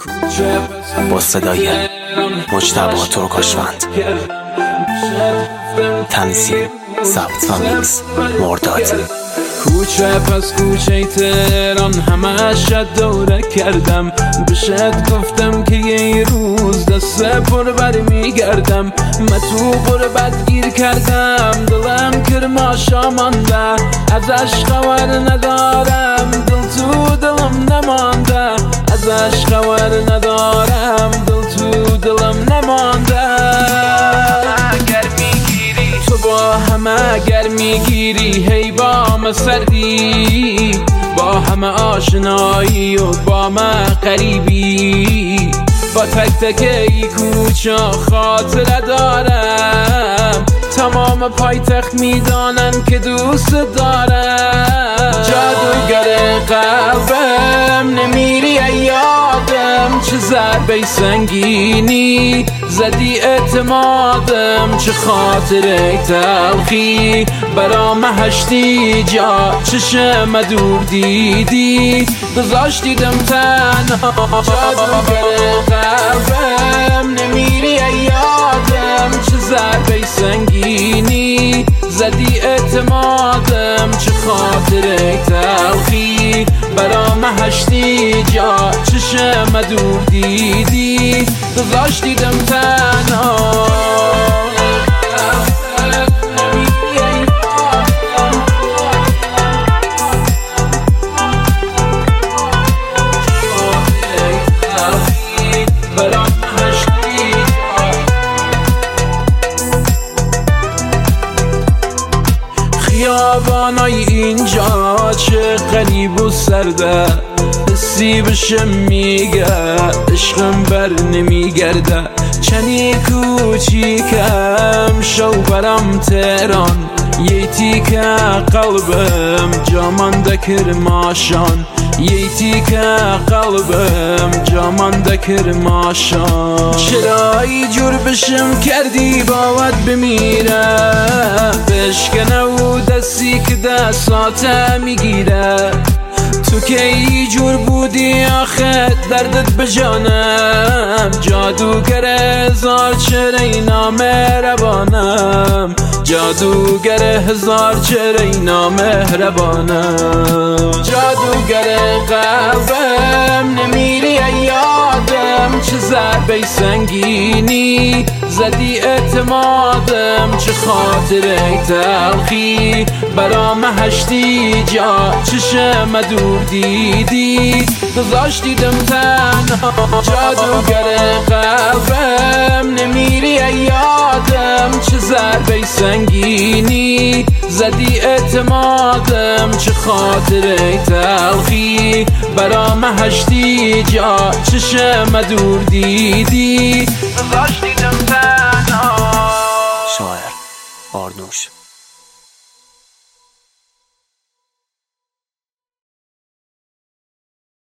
با صدای مجتبی ترکاشوند، تنظیم ضبط و میکس مرداد. کوچه پس کوچه تهران همش دوره کردم، بهشت گفتم که یه روز دست پر بر میگردم. من تو غربت گیر کردم، دلم کرماشا مانده، ازش خبر ندارم، دل تو دلم نمانده، ازش خبر ندارم، دل تو دلم نمانده. با همه گر میگیری هی با من سردی، با همه آشنایی و با من قریبی، با تک تک ای کوچه خاطره دارم، تمام پایتخت میدانن که دوست دارم. جادوگر قلبم نمیری یادم، چه ضربه سنگینی زدی اعتمادم، چه خاطره تلخی برام هشتی، جا چشم دور دیدی گذاشتیدم تنها. جادوگر قلبم نمیری یادم، چه ضربه سنگینی زدی اعتمادم، چه خاطره تلخی برام هشتی، جا چشم دور دیدی گذاشتیدم تنها. خیابانای اینجا چه غریب و سرده، حسی بشه میگه عشقم بر نمیگرده. چنی کوچیکم شو برم تهران، یه تیکه قلبم جامانده کرماشان، یه تیکه قلبم جامانده کرماشان. چرا ای جور بشم کردی باید بمیره، بشکنه و دستی که دستاته میگیره. تو که ای جور بودی آخه دردت بجانم، جادوگر هزار چهره اینا مهربانم، جادوگر هزار چهره اینا مهربانم. جادوگر قلبم نمیری یادم، چه ضربه سنگینی زدی اعتمادم، چه خاطره تلخی برام هشتی، جا چشم دور دیدی گذاشتیدم تنها. جادوگر قلبم نمیری یادم، چه ضربه سنگینی زدی اعتمادم، چه خاطره تلخی برام هشتی، جا چشم دور دیدی گذاشتیدم تنها. شاعر آرنوش.